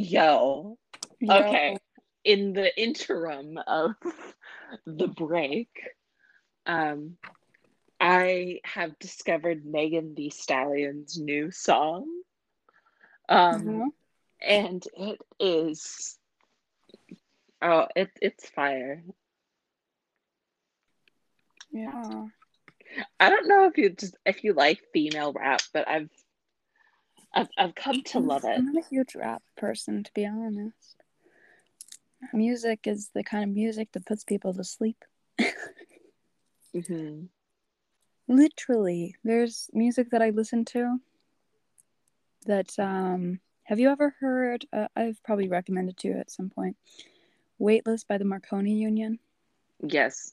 Yo, Yo. okay. In the interim of the break, um, I have discovered Megan Thee Stallion's new song. Uh-huh. And it is it's fire. Yeah. I don't know if you like female rap, but I've come to love it. I'm not a huge rap person, to be honest. Music is the kind of music that puts people to sleep. Hmm. Literally, there's music that I listen to that have you ever heard I've probably recommended to you at some point. Weightless by the Marconi Union. Yes.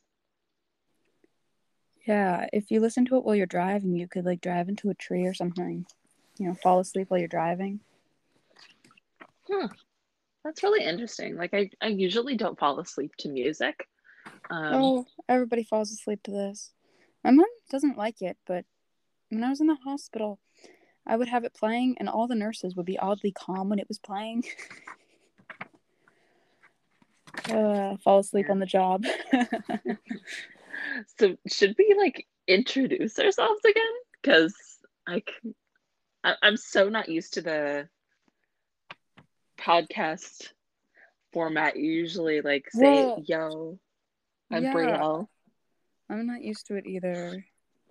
Yeah, if you listen to it while you're driving, you could like drive into a tree or something. Fall asleep while you're driving. Huh. That's really interesting. Like I usually don't fall asleep to music. Oh, everybody falls asleep to this. My mom doesn't like it, but when I was in the hospital, I would have it playing, and all the nurses would be oddly calm when it was playing. Fall asleep Yeah. on the job. So should we like introduce ourselves again? Because like I'm so not used to the podcast format. You usually like say, Well, yo, I'm yeah, Brielle. I'm not used to it either.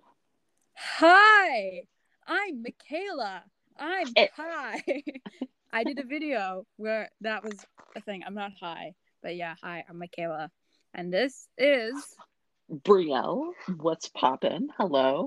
Hi, I'm Michaela. I'm It, high. I did a video where that was a thing. I'm not high, but yeah, hi, I'm Michaela. And this is Brielle, what's poppin'? Hello.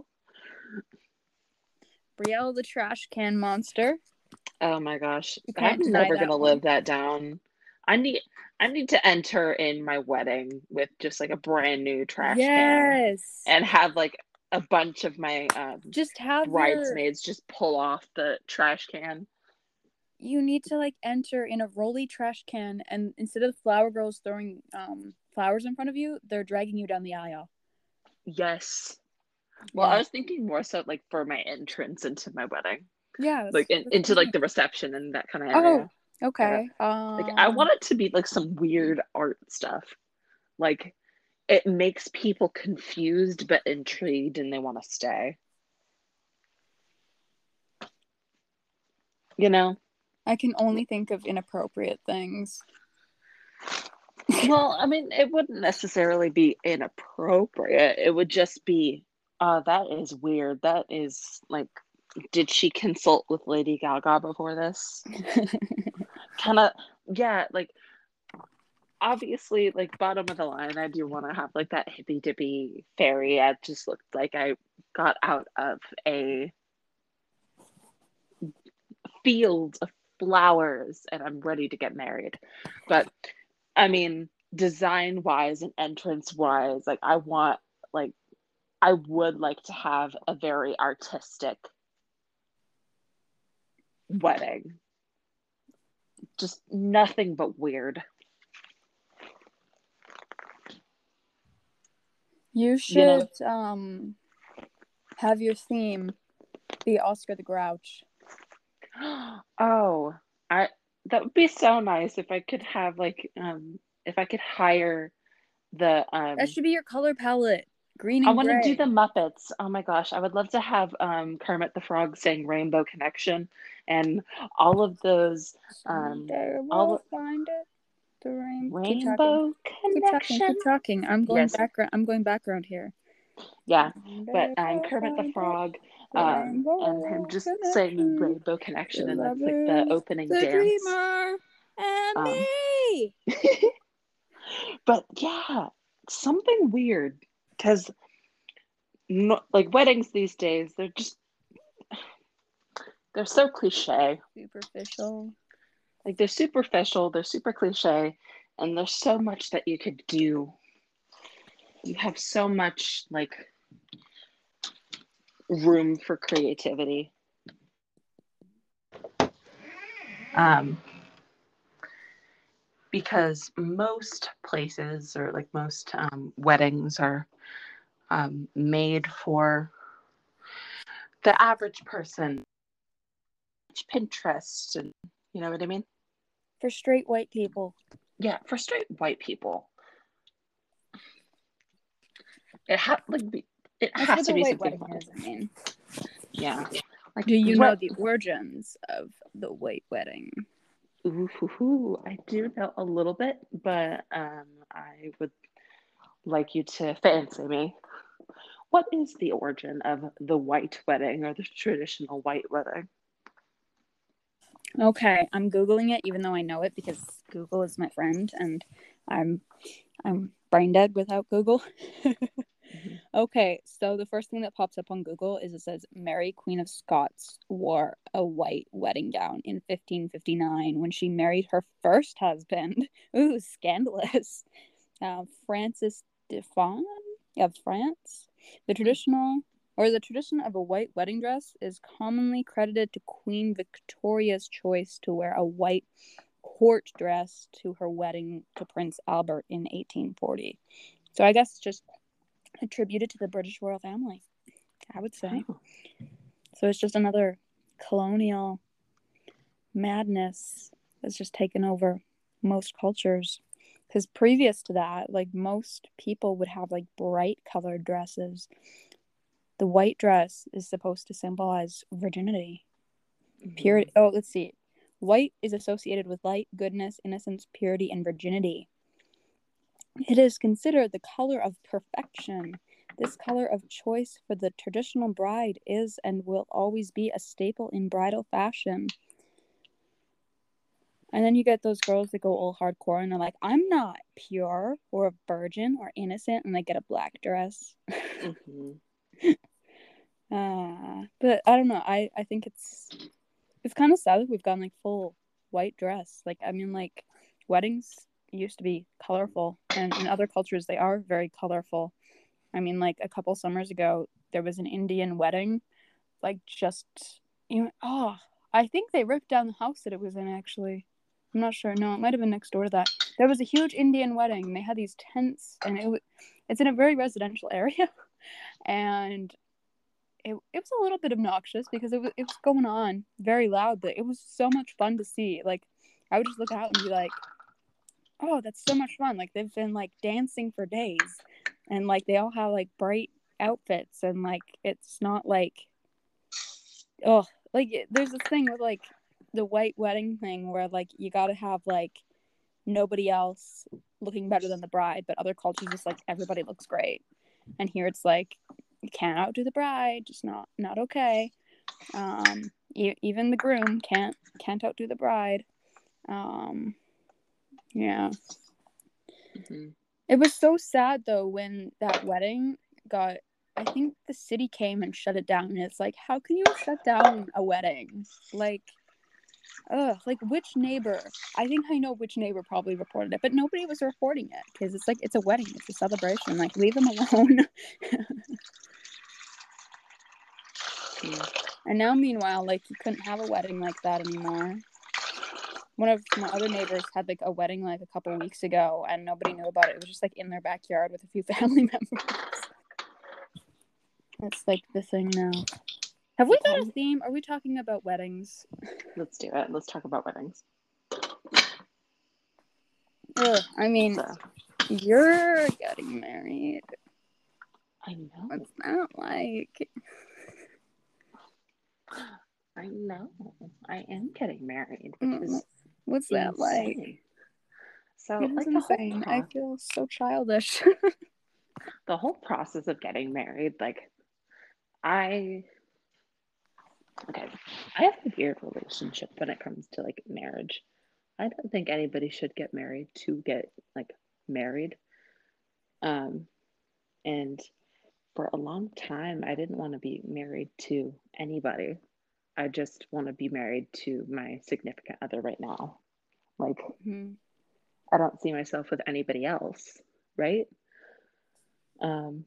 Brielle the Trash Can Monster. Oh my gosh, You can't I'm deny never that gonna one. live that down. I need I need to enter in my wedding with just like a brand new trash can Yes. and have like a bunch of my Just have your bridesmaids just pull off the trash can. you need to like enter in a rolly trash can, and instead of the flower girls throwing flowers in front of you, they're dragging you down the aisle. Yes. Well, I Yeah. was thinking more so like for my entrance into my wedding, Yeah, like that's into like fine. the reception and that kind of Oh, area. Yeah. okay. Like I want it to be like some weird art stuff. Like it makes people confused but intrigued and they want to stay. You know? I can only think of inappropriate things. Well, I mean, it wouldn't necessarily be inappropriate. It would just be, that is weird. That is like, did she consult with Lady Gaga before this? Kind of, yeah, like obviously, like bottom of the line, I do want to have like that hippy dippy fairy. I just looked like I got out of a field of flowers and I'm ready to get married. But I mean, design wise and entrance wise, like like I would like to have a very artistic wedding. Just nothing but weird. You You know? should have your theme be Oscar the Grouch. Oh, I that would be so nice if I could have like if I could hire the That should be your color palette. Green I and want to do the gray. Muppets. Oh my gosh, I would love to have Kermit the Frog saying Rainbow Connection and all of those Someday all we'll find it. The rain. Keep talking. Rainbow Keep talking. Connection. Keep talking. Yes, I'm going background here. yeah. But Someday we'll Kermit the find it. Frog The and him rainbow just saying connection. Rainbow The Connection and that's like the lovers. opening The dance. dreamer. And Um me. but yeah, something weird because no, like weddings these days, they're so cliche. Superficial. Like they're superficial, they're super cliche, and there's so much that you could do. You have so much like room for creativity. Um, because most places or like most weddings are made for the average person. Pinterest, and you know what I mean? For straight white people. Yeah, for straight white people. It That's has what to the be white something wedding fun. is, I mean. Yeah. Like Do you know what? the origins of the white wedding? Ooh, I do know a little bit, but I would like you to fancy me. What is the origin of the white wedding or the traditional white wedding? Okay, I'm Googling it even though I know it because Google is my friend and I'm brain dead without Google. Mhm. Okay, so the first thing that pops up on Google is it says Mary, Queen of Scots, wore a white wedding gown in 1559 when she married her first husband. Ooh, scandalous. Francis de Fawn of France. The tradition of a white wedding dress is commonly credited to Queen Victoria's choice to wear a white court dress to her wedding to Prince Albert in 1840. So I guess it's just attributed to the British royal family, I would say. Oh. So it's just another colonial madness that's just taken over most cultures. Because previous to that, like most people would have like bright colored dresses. The white dress is supposed to symbolize virginity, purity. Oh, let's see. White is associated with light, goodness, innocence, purity, and virginity. It is considered the color of perfection. This color of choice for the traditional bride is and will always be a staple in bridal fashion. And then you get those girls that go all hardcore and they're like, I'm not pure or a virgin or innocent, and they get a black dress. Mm-hmm. But I don't know. I think it's kind of sad that we've gone like full white dress. Like, I mean, like weddings used to be colorful, and in other cultures they are very colorful. I mean, like a couple summers ago, there was an Indian wedding, like just I think they ripped down the house that it was in. Actually, I'm not sure. No, it might have been next door to that. There was a huge Indian wedding. They had these tents, and it's in a very residential area, and it was a little bit obnoxious because it was going on very loud, but it was so much fun to see. Like, I would just look out and be like, oh, that's so much fun. Like, they've been like dancing for days, and like they all have like bright outfits, and like it's not like, oh, like there's this thing with like the white wedding thing where like you gotta have like nobody else looking better than the bride, but other cultures just like everybody looks great, and here it's like you can't outdo the bride, just not okay. Even the groom can't outdo the bride. Yeah. Mm-hmm. It was so sad though when that wedding got. I think the city came and shut it down, and it's like, how can you shut down a wedding? Like, like which neighbor? I think I know which neighbor probably reported it, but nobody was reporting it because it's like it's a wedding, it's a celebration. Like, leave them alone. And now, meanwhile, like you couldn't have a wedding like that anymore. One of my other neighbors had like a wedding like a couple weeks ago, and nobody knew about it. It was just like in their backyard with a few family members. That's like the thing now. Have we got a theme? Are we talking about weddings? Let's do it. Let's talk about weddings. I mean, So, you're getting married. I know. What's that like? I know. I am getting married, which is What's that like? insane. So, It is like the whole insane. I feel so childish. process of getting married, like I okay, I have a weird relationship when it comes to like marriage. I don't think anybody should get married to get like married. Um, and for a long time, I didn't want to be married to anybody. I just want to be married to my significant other right now. Like, I don't see myself with anybody else, right? Um,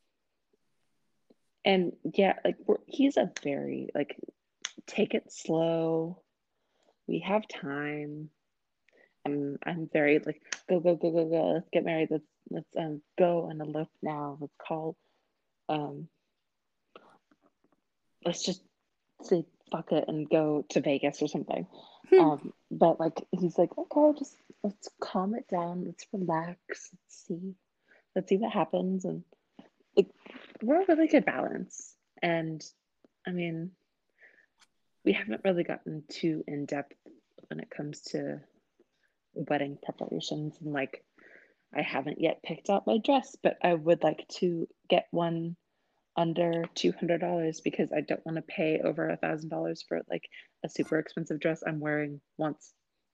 and yeah, like he's a very like take it slow. We have time. I'm very like go. Let's get married. Let's go and elope now. Let's call. Um, let's just say fuck it and go to Vegas or something. Hmm. But like he's like, okay, just let's calm it down, let's relax, let's see what happens, and like we're a really good balance. And I mean, we haven't really gotten too in depth when it comes to wedding preparations, and like I haven't yet picked out my dress, but I would like to get one under $200 because I don't want to pay over $1,000 for like a super expensive dress I'm wearing once.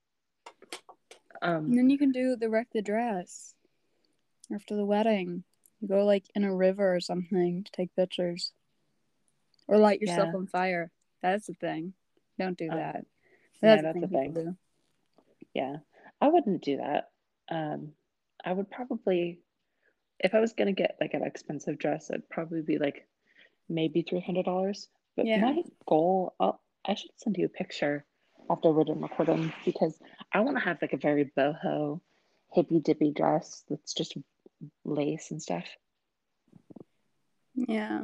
And then you can do the wreck the dress after the wedding. You go like in a river or something to take pictures. Or light yourself Yeah. on fire. That's the thing. Don't do Oh, that. yeah, That's the that's thing the people thing. do. Yeah. I wouldn't do that. I would probably, if I was gonna get like an expensive dress, it'd probably be like maybe $300. But Yeah. my goal, I should send you a picture after we're done recording because I want to have like a very boho, hippy dippy dress that's just lace and stuff. Yeah.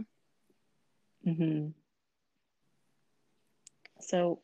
So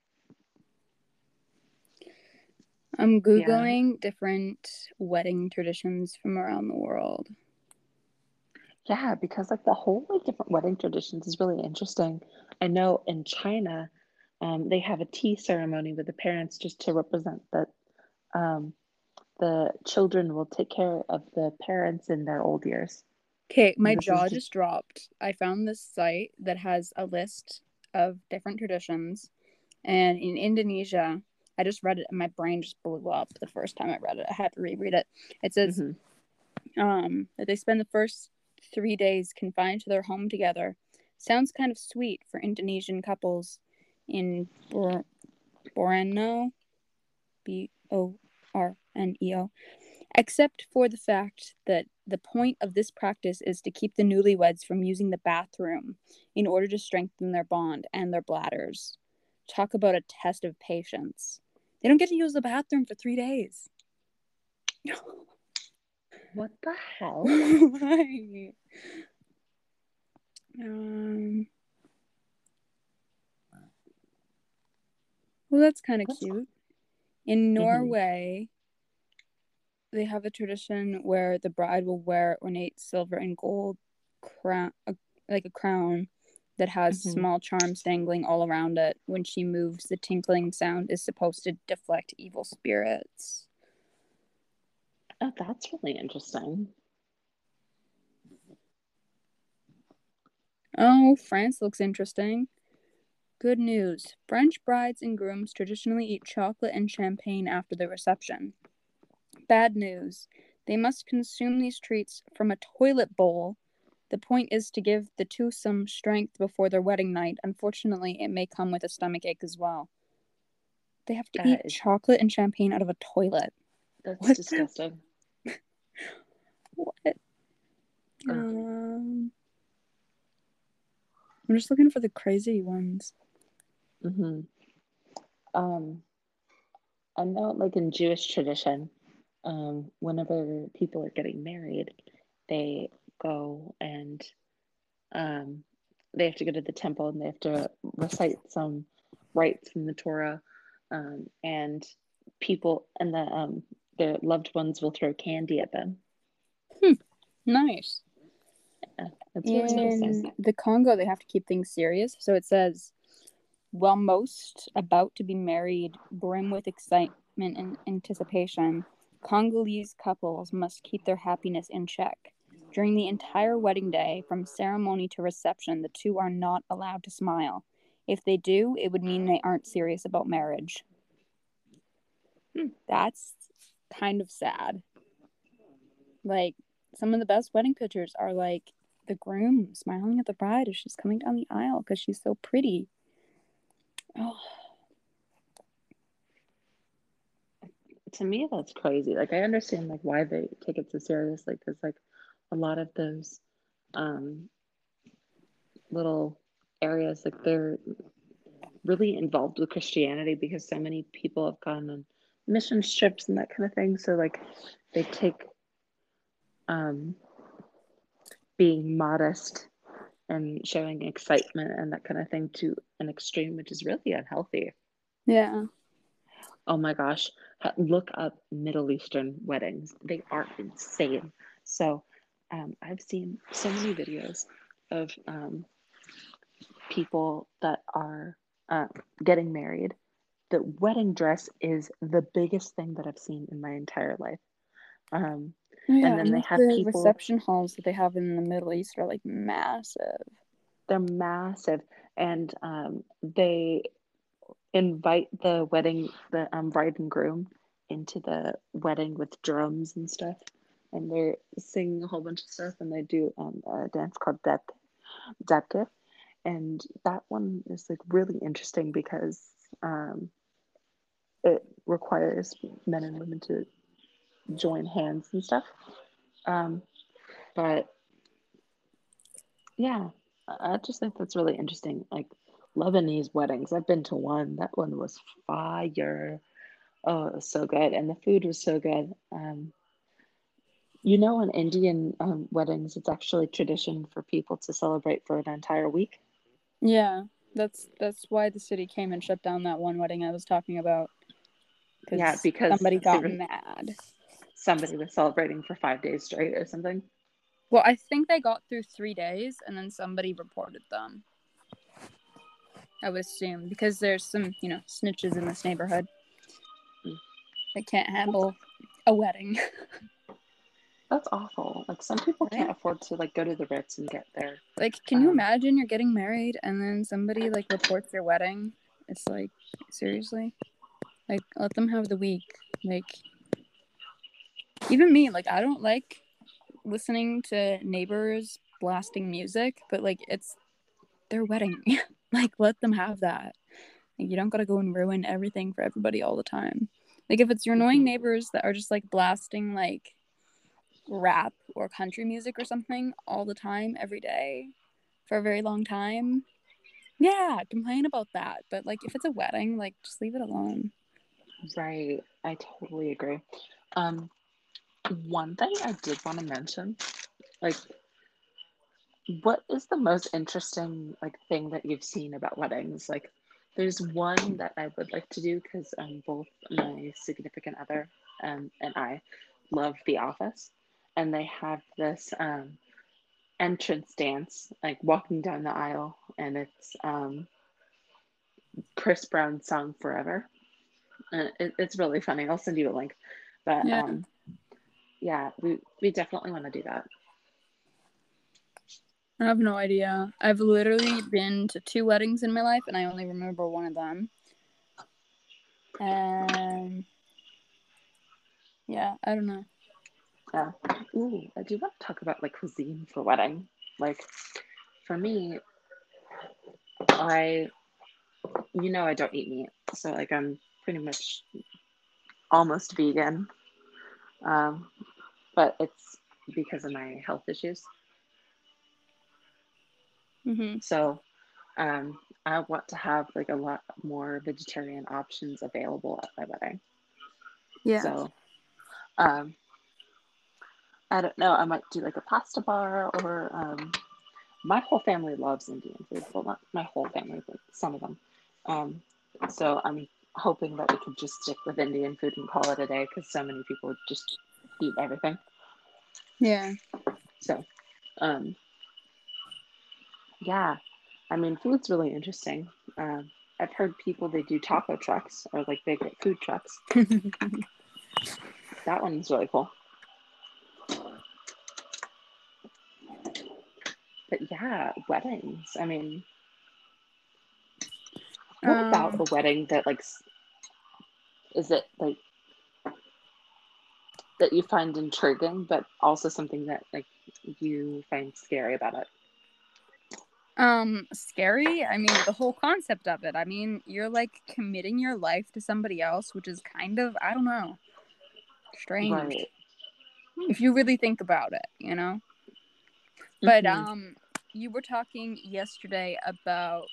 I'm yeah, Googling different wedding traditions from around the world. yeah, because like the whole like different wedding traditions is really interesting. I know in China, they have a tea ceremony with the parents just to represent that um, the children will take care of the parents in their old years. Okay, my And this is jaw just just dropped. I found this site that has a list of different traditions. And in Indonesia, I just read it and my brain just blew up the first time I read it. I had to reread it. It says mhm, that they spend the first 3 days confined to their home together. Sounds kind of sweet for Indonesian couples in Borneo, Borneo, except for the fact that the point of this practice is to keep the newlyweds from using the bathroom in order to strengthen their bond and their bladders. Talk about a test of patience. They don't get to use the bathroom for 3 days. what the hell? Why? Um, well, that's kind of That's cute. In mhm, Norway, they have a tradition where the bride will wear ornate silver and gold crown, like a crown that has mhm. small charms dangling all around it. When she moves, the tinkling sound is supposed to deflect evil spirits. Oh, that's really interesting. Oh, France looks interesting. Good news. French brides and grooms traditionally eat chocolate and champagne after the reception. Bad news. They must consume these treats from a toilet bowl. The point is to give the two some strength before their wedding night. Unfortunately, it may come with a stomachache as well. They have to eat That is chocolate and champagne out of a toilet. that's What the disgusting. what? Ugh. Um, I'm just looking for the crazy ones. Mhm. Um, I know, like in Jewish tradition, whenever people are getting married, they go and um, they have to go to the temple and they have to recite some rites from the Torah, and people and their loved ones will throw candy at them. Hmm, nice. It's really interesting. In the Congo, they have to keep things serious. So it says, while most about to be married brim with excitement and anticipation, Congolese couples must keep their happiness in check. During the entire wedding day, from ceremony to reception, the two are not allowed to smile. If they do, it would mean they aren't serious about marriage. Hmm. That's kind of sad. Like, some of the best wedding pictures are like the groom smiling at the bride as she's coming down the aisle because she's so pretty. Oh, To me, that's crazy. Like I understand like why they take it so seriously because like a lot of those um, little areas like they're really involved with Christianity because so many people have gone on mission trips and that kind of thing. So like they take um, being modest and showing excitement and that kind of thing to an extreme, which is really unhealthy. Yeah. Oh my gosh, look up Middle Eastern weddings. They are insane. So, I've seen so many videos of people that are uh, getting married. The wedding dress is the biggest thing that I've seen in my entire life. Um, Oh, and yeah, then and they like have the people, reception halls that they have in the Middle East are like massive. they're massive, and they invite the bride and groom into the wedding with drums and stuff. And they're singing a whole bunch of stuff, and they do a dance called Zabke. And that one is like really interesting because um, it requires men and women to join hands and stuff. Um, but yeah, I just think that's really interesting. Like Lebanese weddings, I've been to one. That one was fire. Oh, it was so good, and the food was so good. In Indian weddings, it's actually tradition for people to celebrate for an entire week. Yeah, that's why the city came and shut down that one wedding I was talking about Yeah, because because somebody got mad. somebody was celebrating for 5 days straight or something. Well, I think they got through 3 days and then somebody reported them. I would assume because there's some, snitches in this neighborhood that can't handle a wedding. That's awful. Like some people can't Right? afford to like go to the Ritz and get their Like, can you um imagine you're getting married and then somebody like reports your wedding? It's like, seriously? Like, let them have the week. Like, even me, like, I don't like listening to neighbors blasting music, but like, it's their wedding. Like, let them have that. Like, you don't gotta go and ruin everything for everybody all the time. Like, if it's your annoying mhm. neighbors that are just like blasting like rap or country music or something all the time, every day, for a very long time, yeah, complain about that. But like, if it's a wedding, like, just leave it alone. Right. I totally agree. Um, One thing I did want to mention, like, what is the most interesting like thing that you've seen about weddings? Like, there's one that I would like to do because both my significant other and I love The Office, and they have this entrance dance, like walking down the aisle, and it's Chris Brown's song "Forever." And it's really funny. I'll send you a link, but Yeah. yeah, we definitely want to do that. I have no idea. I've literally been to 2 weddings in my life and I only remember one of them. And yeah, I don't know. Yeah. Ooh, I do want to talk about like cuisine for wedding. Like for me, I I don't eat meat, so like I'm pretty much almost vegan. Um, but it's because of my health issues. Mm-hmm. So I want to have like a lot more vegetarian options available at my wedding. Yeah. So um, I don't know. I might do like a pasta bar or my whole family loves Indian food. Well, not my whole family, but some of them. Um, so I'm hoping that we could just stick with Indian food and call it a day because so many people just eat everything. Yeah. So, um, yeah, I mean, food's really interesting. I've heard people they do taco trucks or like big food trucks. That one's really cool. But yeah, weddings. I mean, what about um a wedding that like is it like that you find intriguing, but also something that like you find scary about it? Scary. I mean, the whole concept of it. I mean, you're like committing your life to somebody else, which is kind of, I don't know, strange Right. if you really think about it. But Mm-hmm. you were talking yesterday about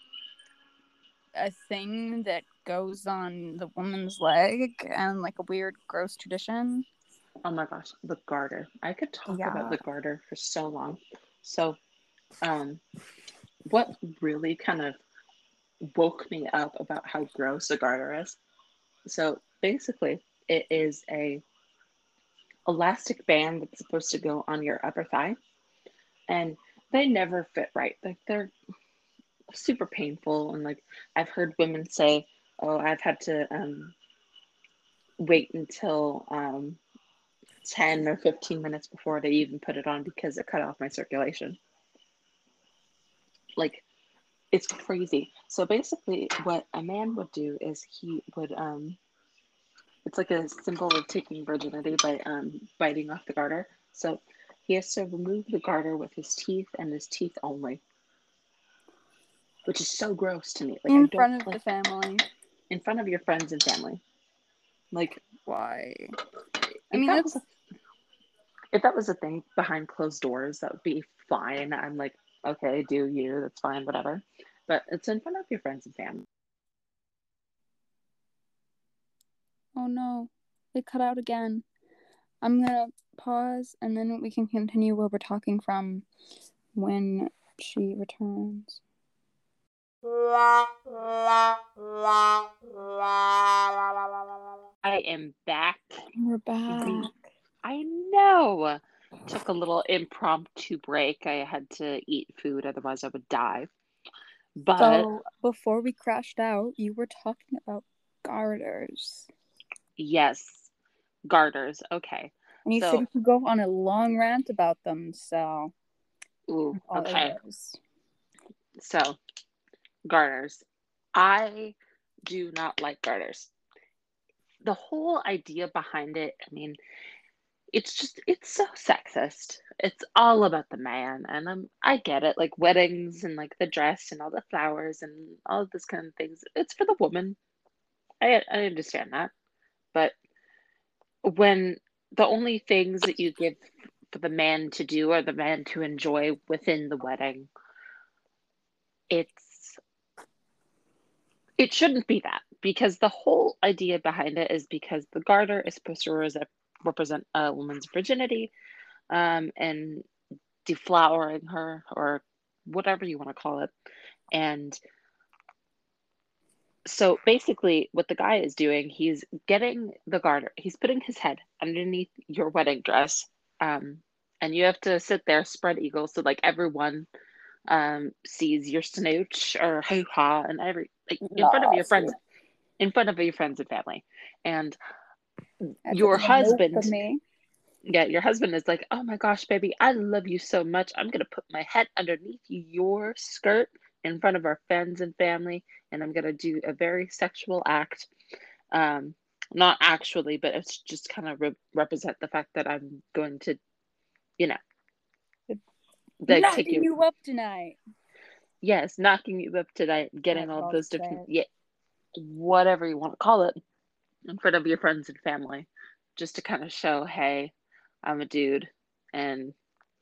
a thing that goes on the woman's leg and like a weird gross tradition. Oh my gosh, the garter. I could talk about Yeah. the garter for so long. So, Um, what really kind of woke me up about how gross a garter is. So basically, it is a elastic band that's supposed to go on your upper thigh, and they never fit right. Like they're super painful, and like I've heard women say, "Oh, I've had to wait until 10 or 15 minutes before they even put it on because it cut off my circulation." Like it's crazy. So basically, what a man would do is he would it's like a symbol of taking virginity by biting off the garter. So he has to remove the garter with his teeth and his teeth only, which is so gross to me. Like I In don't front of like the family. in front of your friends and family. Like Why? I if mean, that was that's a if that was a thing behind closed doors, that would be fine. I'm like, okay, do you? That's fine, whatever. But it's in front of your friends and family. oh no, it cut out again. I'm gonna pause and then we can continue where we're talking from when she returns. I am back. We're back. I know. Took a little impromptu break. I had to eat food, otherwise I would die. But So before we crashed out, you were talking about garters. yes, garters. Okay. And you said So, you could go on a long rant about them, so ooh, all okay. ears. So, garters. I do not like garters. The whole idea behind it, I mean, it's so sexist. It's all about the man, and I get it, like weddings and like the dress and all the flowers and all of this kind of things. It's for the woman. I understand that. But when the only things that you give for the man to do are the man to enjoy within the wedding, it's it shouldn't be that, because the whole idea behind it is because the garter is supposed to represent a woman's virginity, and deflowering her, or whatever you want to call it. And so basically, what the guy is doing, he's getting the garter, he's putting his head underneath your wedding dress, um, and you have to sit there spread eagle so like everyone sees your snooch or hoo ha, and every like Nasty. in front of your friends and family, and That's your a no for husband. me. Yeah, your husband is like, "Oh my gosh, baby, I love you so much. I'm gonna put my head underneath your skirt in front of our friends and family, and I'm gonna do a very sexual act." Um, Not actually, but it's just kind of represent the fact that I'm going to, you know, like take Knocking you, you up tonight. yes, knocking you up tonight, I getting all love those different, that. yeah, whatever you want to call it, in front of your friends and family, just to kind of show, hey, I'm a dude, and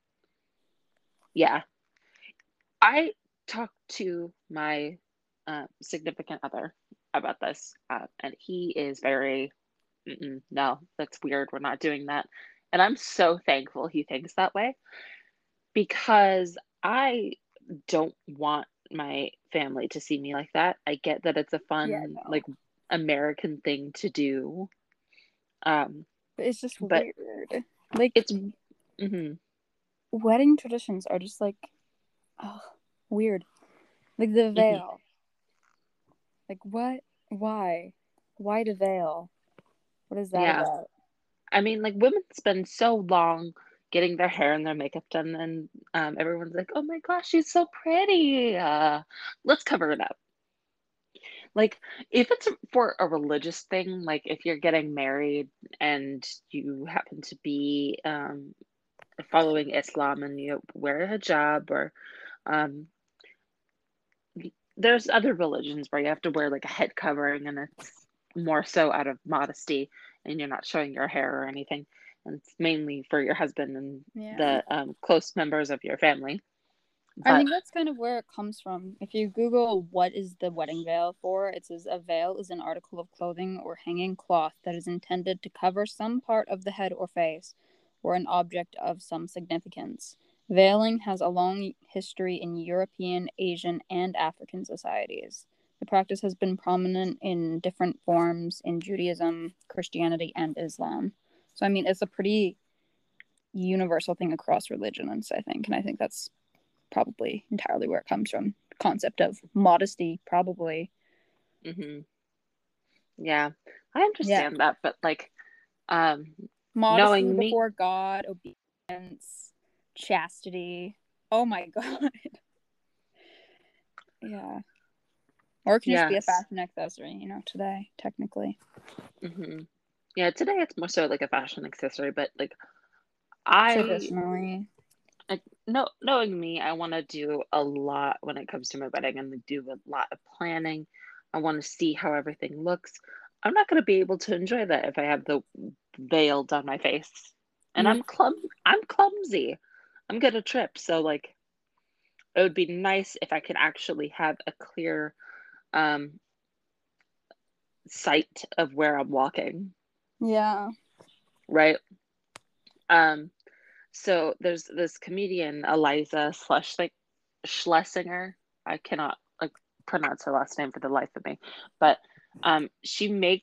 yeah. I talked to my significant other about this, and he is very, no, that's weird. We're not doing that. And I'm so thankful he thinks that way, because I don't want my family to see me like that. I get that it's a Yeah, fun, no. like, American thing to do, um, But it's just but weird. Like, it's, mhm, wedding traditions are just like, oh, weird. Like the mhm, veil. Like, what? Why? Why the veil? What is that yeah. about? I mean, like women spend so long getting their hair and their makeup done, and everyone's like, "Oh my gosh, she's so pretty. Let's cover it up." Like, if it's for a religious thing, like if you're getting married and you happen to be following Islam and you wear a hijab, or um, there's other religions where you have to wear like a head covering, and it's more so out of modesty, and you're not showing your hair or anything, and it's mainly for your husband and Yeah. the close members of your family. I But think that's kind of where it comes from. If you Google what is the wedding veil for, it says a veil is an article of clothing or hanging cloth that is intended to cover some part of the head or face, or an object of some significance. Veiling has a long history in European, Asian, and African societies. The practice has been prominent in different forms in Judaism, Christianity, and Islam. So, I mean, it's a pretty universal thing across religions, I think. And I think that's probably entirely where it comes from. Concept of modesty, probably. Mm-hmm. Yeah, I understand that, but like, modesty knowing me, before God, obedience, chastity. Oh my God. Yeah. Or it can just be a yes. fashion accessory, you know, today, technically. Mm-hmm. Yeah, today it's more so like a fashion accessory, but like I Traditionally. like no knowing me, I want to do a lot when it comes to my wedding and do a lot of planning. I want to see how everything looks. I'm not going to be able to enjoy that if I have the veil down my face. And Yeah. I'm clumsy. I'm gonna trip. So like it would be nice if I could actually have a clear um sight of where I'm walking, Yeah. right? Um so there's this comedian Eliza Schlesinger. I cannot like pronounce her last name for the life of me, but she makes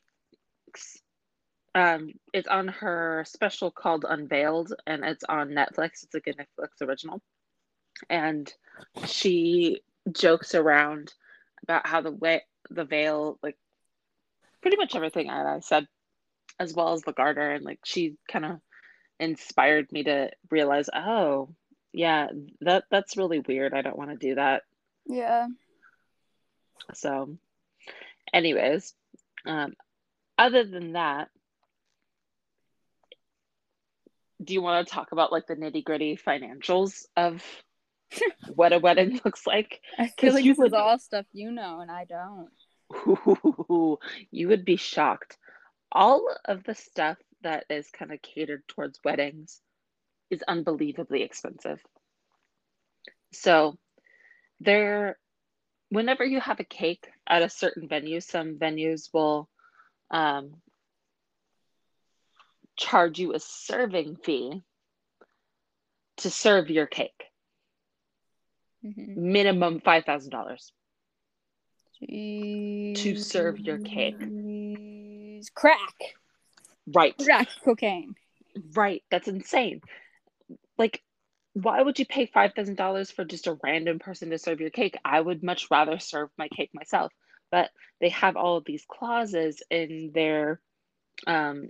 it's on her special called Unveiled, and it's on Netflix. It's like a Netflix original, and she jokes around about how the veil, like pretty much everything I said, as well as the garter, and like she kind of inspired me to realize, oh, yeah, that's really weird. I don't want to do that. Yeah. So, anyways, um, other than that, do you want to talk about like the nitty gritty financials of what a wedding looks like? I feel Because like this is all stuff you know and I don't. you would be shocked. All of the stuff that is kind of catered towards weddings is unbelievably expensive. So there, whenever you have a cake at a certain venue, some venues will um, charge you a serving fee to serve your cake. Mm-hmm. Minimum $5,000 to serve your cake. Jeez. Crack. Right, Crack cocaine. right. That's insane. Like, why would you pay $5,000 for just a random person to serve your cake? I would much rather serve my cake myself. But they have all of these clauses in their um,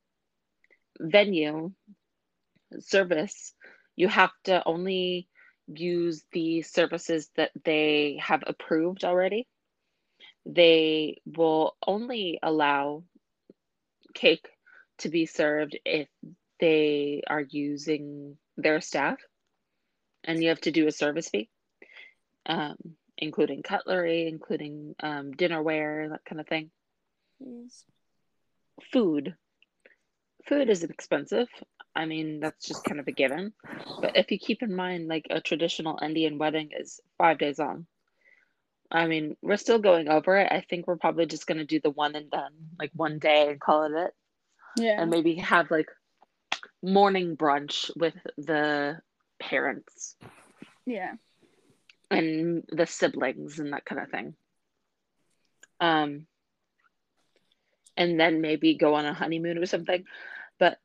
venue service. You have to only use the services that they have approved already. They will only allow cake to be served if they are using their staff, and you have to do a service fee, including cutlery, including dinnerware, that kind of thing. Jeez. Food. Food is expensive. I mean, that's just kind of a given. But if you keep in mind, like a traditional Indian wedding is 5 days long. I mean, we're still going over it. I think we're probably just going to do the one and done, like one day and call it. Yeah. And maybe have like morning brunch with the parents Yeah. and the siblings and that kind of thing. Um, and then maybe go on a honeymoon or something. But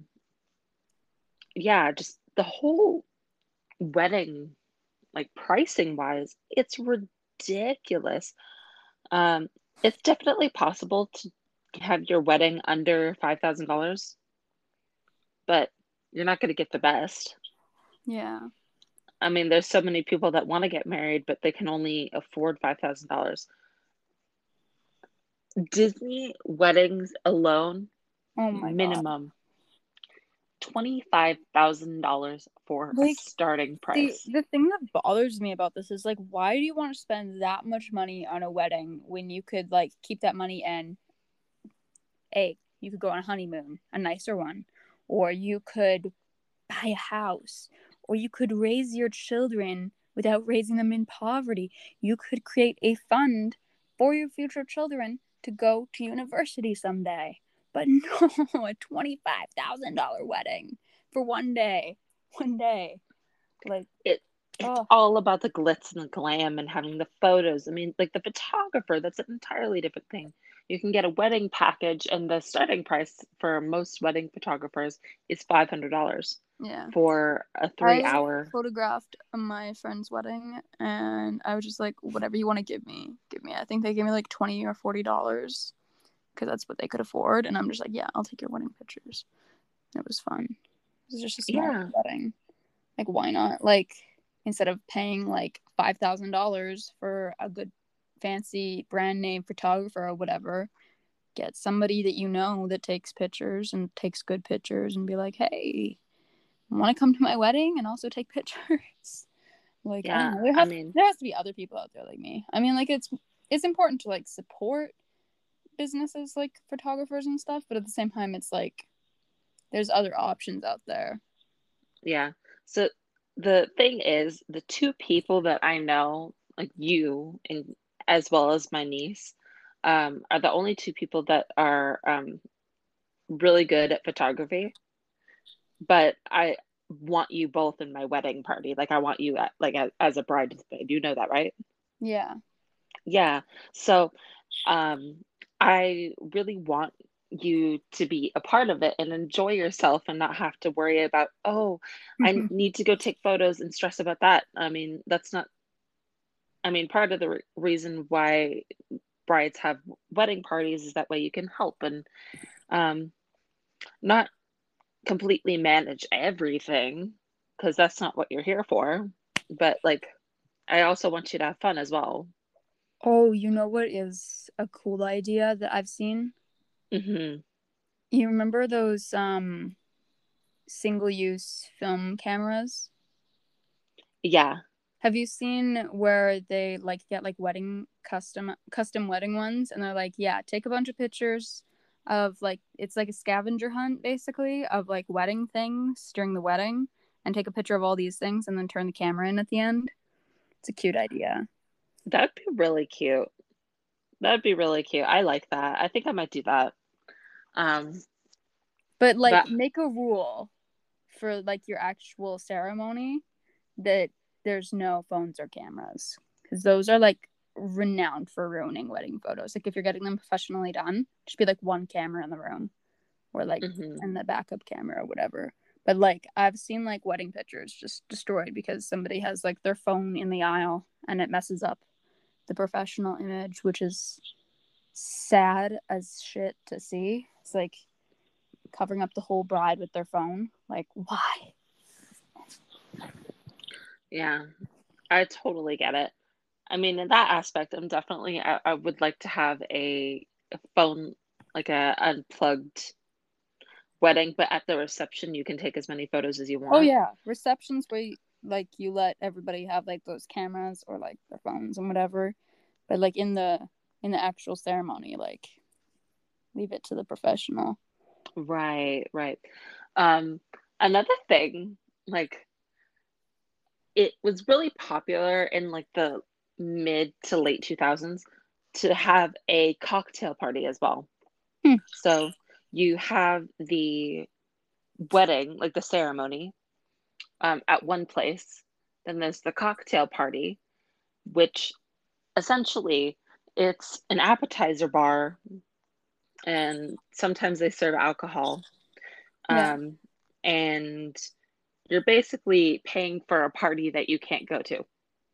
yeah, just the whole wedding, like pricing wise, it's ridiculous. Um, it's definitely possible to have your wedding under $5,000, but you're not going to get the best. Yeah. I mean, there's so many people that want to get married, but they can only afford $5,000. Disney weddings alone, Oh my God. minimum $25,000 for a Like, starting the price. the thing that bothers me about this is like, why do you want to spend that much money on a wedding when you could like keep that money and you could go on a honeymoon, a nicer one, or you could buy a house, or you could raise your children without raising them in poverty. You could create a fund for your future children to go to university someday. But no, a $25,000 wedding for one day. One day. Like, It it's oh, all about the glitz and the glam and having the photos. I mean, like the photographer, that's an entirely different thing. You can get a wedding package, and the starting price for most wedding photographers is $500 yeah. for a three I hour. photographed my friend's wedding, and I was just like, whatever you want to give me, give me. I think they gave me like $20 or $40 because that's what they could afford, and I'm just like, yeah, I'll take your wedding pictures. It was fun. It was just a small Yeah, wedding. Like, why not? Like, instead of paying like $5,000 for a good fancy brand name photographer or whatever, get somebody that you know that takes pictures and takes good pictures and be like, hey, want to come to my wedding and also take pictures? Like, I don't yeah. know. I mean, There has to be other people out there like me. I mean, like, it's important to like support businesses like photographers and stuff, but at the same time, it's like there's other options out there. yeah. So the thing is, the two people that I know, like you and as well as my niece, are the only two people that are really good at photography. But I want you both in my wedding party. Like I want you at, like as a bridesmaid. You know that, right? Yeah. Yeah. So um I really want you to be a part of it and enjoy yourself and not have to worry about, oh, I need to go take photos and stress about that. I mean, that's not, I mean, part of the reason why brides have wedding parties is that way you can help and um not completely manage everything because that's not what you're here for. But like, I also want you to have fun as well. Oh, you know what is a cool idea that I've seen? Hmm. You remember those single use film cameras? Yeah. Have you seen where they like get like wedding custom wedding ones and they're like, yeah, take a bunch of pictures of like it's like a scavenger hunt basically of like wedding things during the wedding and take a picture of all these things and then turn the camera in at the end. It's a cute idea. That'd be really cute. That'd be really cute. I like that. I think I might do that. Um, But like but make a rule for like your actual ceremony that there's no phones or cameras because those are like renowned for ruining wedding photos. Like if you're getting them professionally done, just be like one camera in the room or like mhm. and the backup camera or whatever. But like I've seen like wedding pictures just destroyed because somebody has like their phone in the aisle and it messes up the professional image, which is sad as shit to see. It's like covering up the whole bride with their phone. Like why? Yeah, I totally get it. I mean, in that aspect, I would like to have a phone, like a unplugged wedding, but at the reception, you can take as many photos as you Oh want. yeah, receptions where like you let everybody have like those cameras or like their phones and whatever, but like in the actual ceremony, like leave it to the professional. Right, right. Um, Another thing, like it was really popular in like the mid to late 2000s to have a cocktail party as well. Hmm. So you have the wedding, like the ceremony, at one place. Then there's the cocktail party, which essentially it's an appetizer bar, and sometimes they serve alcohol. Yeah. Um, and you're basically paying for a party that you can't go to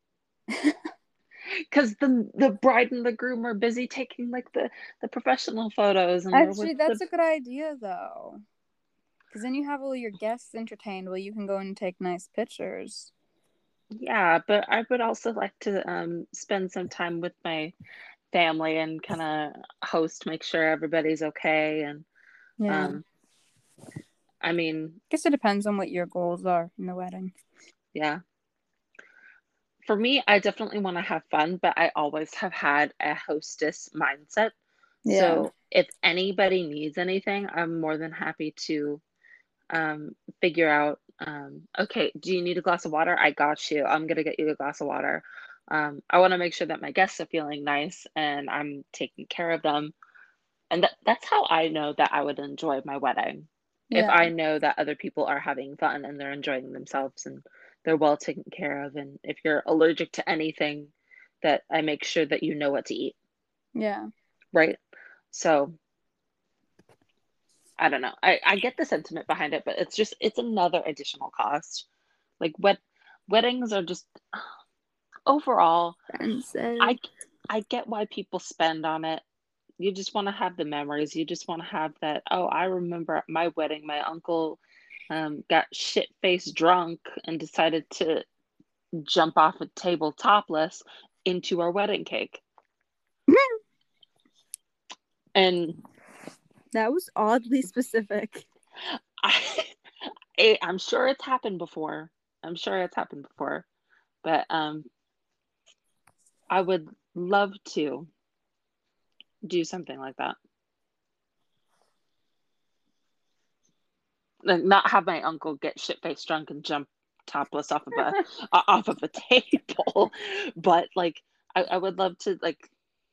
because the bride and the groom are busy taking like the professional photos and they're with Actually, the. that's a good idea though, because then you have all your guests entertained while you can go and take nice pictures. Yeah, but I would also like to spend some time with my family and kind of host, make sure everybody's okay. And Yeah. um, I mean, Guess it depends on what your goals are in the wedding. yeah, for me, I definitely want to have fun, but I always have had a hostess mindset. Yeah. So if anybody needs anything, I'm more than happy to figure out, okay, do you need a glass of water? I got you. I'm gonna get you a glass of water. I want to make sure that my guests are feeling nice and I'm taking care of them. And that's how I know that I would enjoy my wedding. If Yeah. I know that other people are having fun and they're enjoying themselves and they're well taken care of. And if you're allergic to anything, that I make sure that you know what to eat, Yeah. right? So I don't know. I get the sentiment behind it, but it's another additional cost. Like weddings are just overall, Expensive. I I get why people spend on it. You just want to have the memories. You just want to have that. Oh, I remember at my wedding, my uncle got shit faced drunk and decided to jump off a table topless into our wedding cake. And That was oddly specific. I, I'm sure it's happened before. I'm sure it's happened before. But I would love to do something like that. Like not have my uncle get shit faced drunk and jump topless off of a table, but like I would love to like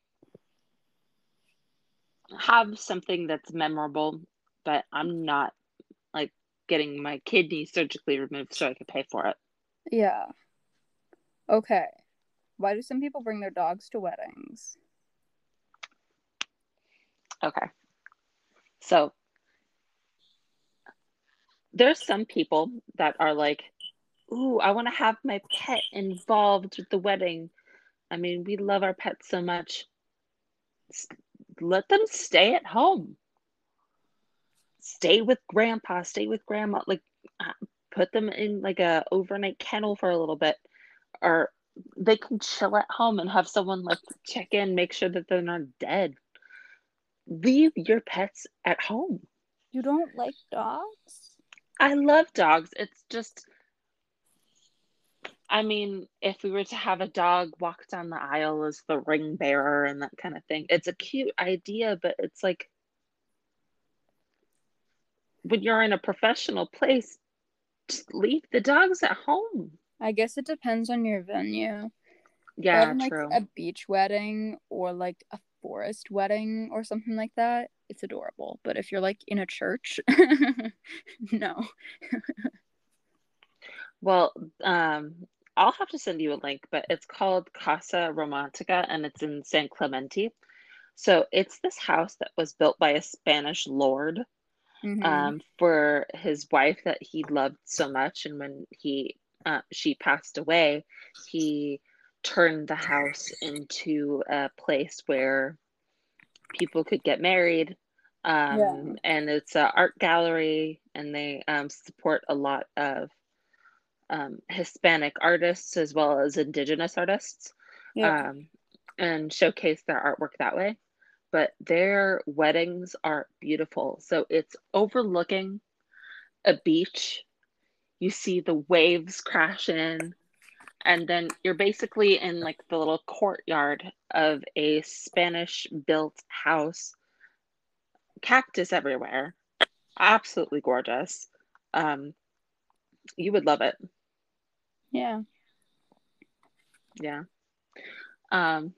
have something that's memorable. But I'm not like getting my kidney surgically removed so I could pay for it. Yeah. Okay. Why do some people bring their dogs to weddings? Okay, so there's some people that are like, ooh, I want to have my pet involved with the wedding. I mean, we love our pets so much. Let them stay at home. Stay with grandpa, stay with grandma. Like, uh, put them in like a overnight kennel for a little bit, or they can chill at home and have someone like check in, make sure that they're not dead. Leave your pets at home. You don't like dogs? I love dogs. It's just, I mean, if we were to have a dog walk down the aisle as the ring bearer and that kind of thing, it's a cute idea, but it's like when you're in a professional place, just leave the dogs at home. I guess it depends on your venue. But Yeah, in like true. a beach wedding or like a forest wedding or something like that, it's adorable. But if you're like in a church, no. Well, I'll have to send you a link, but it's called Casa Romantica and it's in San Clemente. So it's this house that was built by a Spanish lord Mm-hmm. for his wife that he loved so much. And when she passed away, he turned the house into a place where people could get married. Yeah. And it's an art gallery, and they support a lot of Hispanic artists as well as Indigenous artists, Yeah. um, and showcase their artwork that way. But their weddings are beautiful. So it's overlooking a beach. You see the waves crash in, and then you're basically in like the little courtyard of a Spanish built house, cactus everywhere. Absolutely gorgeous. Um, you would love it. Yeah. Yeah. Um,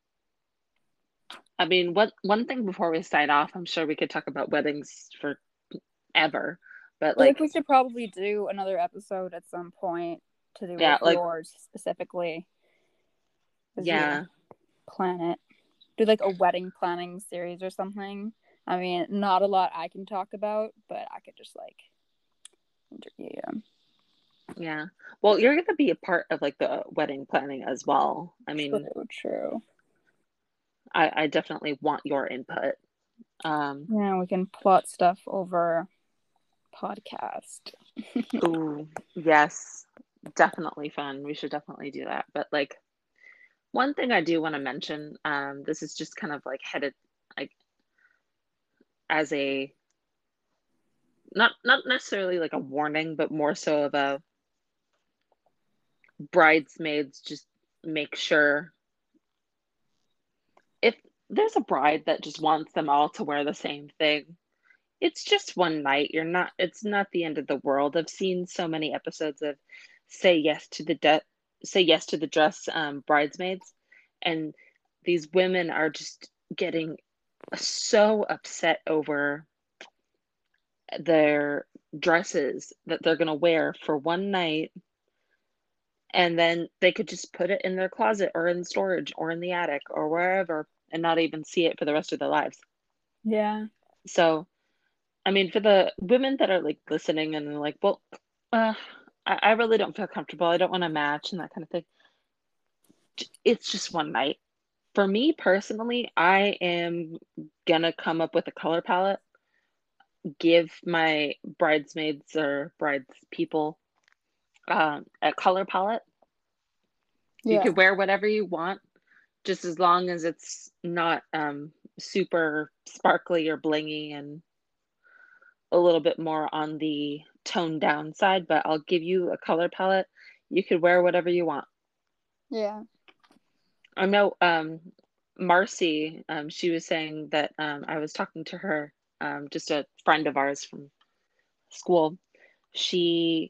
I mean, what one thing before we sign off, I'm sure we could talk about weddings forever, but I feel like like, we should probably do another episode at some point to do with yeah, like, yours specifically as you yeah, plan it. Do like a wedding planning series or something. I mean, not a lot I can talk about, but I could just like interview you. yeah. Well, you're gonna be a part of like the wedding planning as well. I mean, True, true. I definitely want your input. Um, Yeah, we can plot stuff over podcast. ooh, yes, definitely fun. We should definitely do that. But like, one thing I do want to mention, this is just kind of like headed like as a not necessarily like a warning, but more so of a bridesmaids just make sure if there's a bride that just wants them all to wear the same thing, it's just one night. It's not the end of the world. I've seen so many episodes of say yes to the say yes to the dress bridesmaids, and these women are just getting so upset over their dresses that they're going to wear for one night, and then they could just put it in their closet or in storage or in the attic or wherever and not even see it for the rest of their lives. Yeah. So, I mean, for the women that are like listening and they're like, well, uh, I really don't feel comfortable. I don't want to match and that kind of thing. It's just one night. For me personally, I am gonna come up with a color palette, give my bridesmaids or brides people a color palette. You Yeah. could wear whatever you want, just as long as it's not super sparkly or blingy and a little bit more on the toned down side. But I'll give you a color palette. You could wear whatever you want. Yeah. I know Marcy, she was saying that I was talking to her, just a friend of ours from school. She,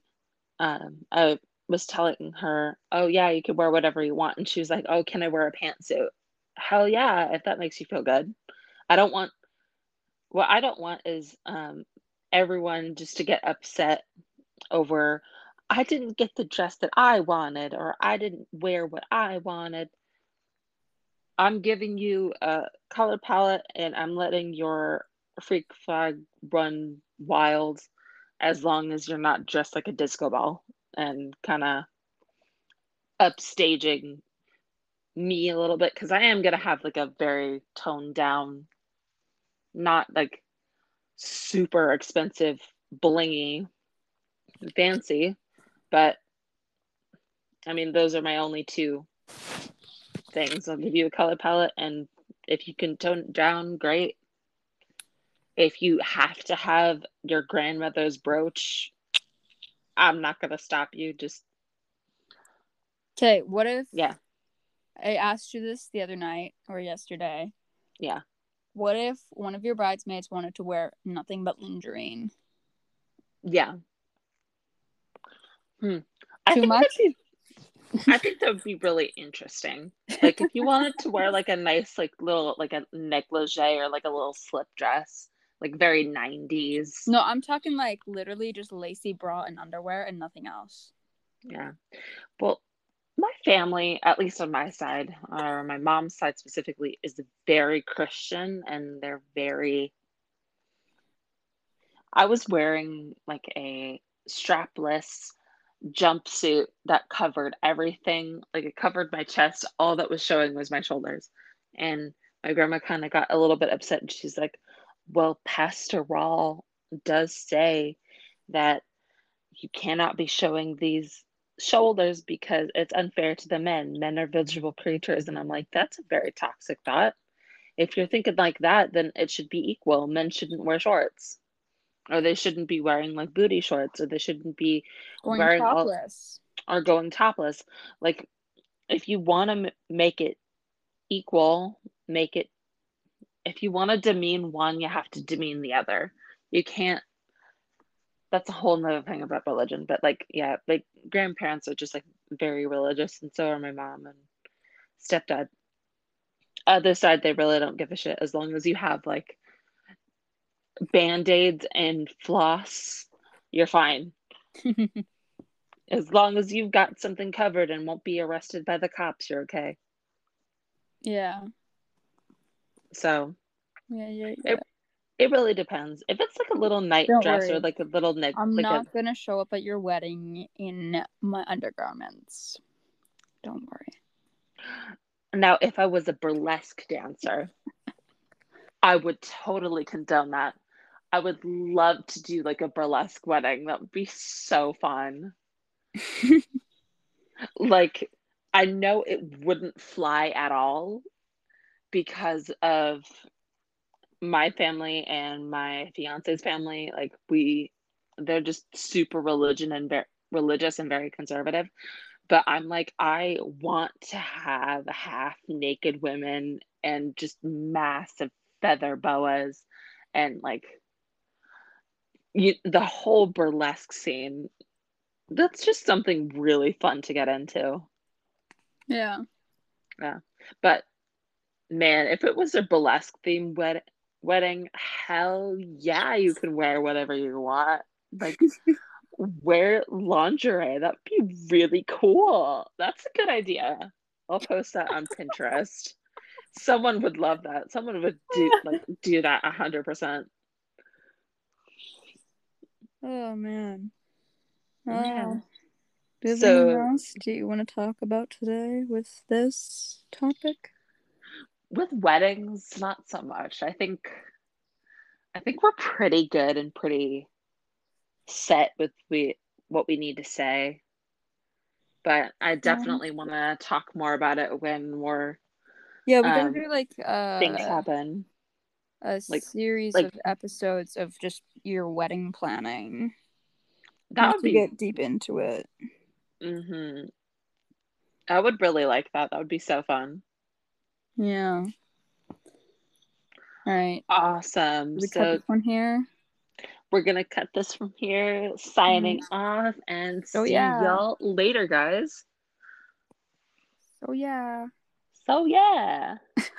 I was telling her, oh, yeah, you could wear whatever you want. And she was like, oh, can I wear a pantsuit? Hell yeah, if that makes you feel good. I don't want, what I don't want is everyone just to get upset over, I didn't get the dress that I wanted, or I didn't wear what I wanted. I'm giving you a color palette and I'm letting your freak flag run wild as long as you're not dressed like a disco ball and kind of upstaging me a little bit because I am gonna have like a very toned down, not like super expensive, blingy, fancy, but I mean those are my only two things. I'll give you a color palette, and if you can tone it down, great. If you have to have your grandmother's brooch, I'm not gonna stop you. Just Okay, what if yeah, I asked you this the other night or yesterday? yeah, What if one of your bridesmaids wanted to wear nothing but lingerie? yeah. Hmm. I Too think that'd much? be I think that would be really interesting. Like if you wanted to wear like a nice like little like a negligee or like a little slip dress, like very 90s. No, I'm talking like literally just lacy bra and underwear and nothing else. Yeah. Well, my family, at least on my side, or my mom's side specifically, is very Christian and they're very I was wearing like a strapless jumpsuit that covered everything. Like it covered my chest. All that was showing was my shoulders. And my grandma kind of got a little bit upset and she's like, well, Pastor Rawl does say that you cannot be showing these shoulders because it's unfair to the men. Men are visual creatures. And I'm like, that's a very toxic thought. If you're thinking like that, then it should be equal. Men shouldn't wear shorts, or they shouldn't be wearing like booty shorts, or they shouldn't be Going wearing all topless. or going topless. Like if you want to make it equal, make it, if you want to demean one, you have to demean the other. You can't, that's a whole nother thing about religion. But like, yeah, like grandparents are just like very religious, and so are my mom and stepdad. Other side, they really don't give a shit as long as you have like band-aids and floss, you're fine. As long as you've got something covered and won't be arrested by the cops, you're okay. Yeah. So Yeah, yeah, yeah. it it really depends. If it's like a little night Don't dress or worry. like a little neck, I'm like a not gonna show up at your wedding in my undergarments. Don't worry. now, if I was a burlesque dancer, I would totally condone that. I would love to do like a burlesque wedding. That would be so fun. Like, I know it wouldn't fly at all because of my family and my fiance's family. Like, they're just super religious and very conservative. But I'm like, I want to have half naked women and just massive feather boas and like the whole burlesque scene. That's just something really fun to get into. Yeah. Yeah. But man, if it was a burlesque themed wedding, hell yeah, you can wear whatever you want. Like wear lingerie. That'd be really cool. That's a good idea. I'll post that on Pinterest. Someone would love that. Someone would do that 100%. Oh man. Yeah. Do you have anything So else do you want to talk about today with this topic? with weddings, not so much. I think we're pretty good and pretty set with what we need to say. But I Yeah. definitely want to talk more about it when more Yeah, we gotta um, do like things happen. a Like series like of episodes of just your wedding planning. that Not would to be. get deep into it. Hmm. I would really like that. That would be so fun. Yeah. All right. Awesome. We cut So this one here. we're gonna cut this from here. Signing Mm. off and So see yeah. y'all later, guys. So yeah. So yeah.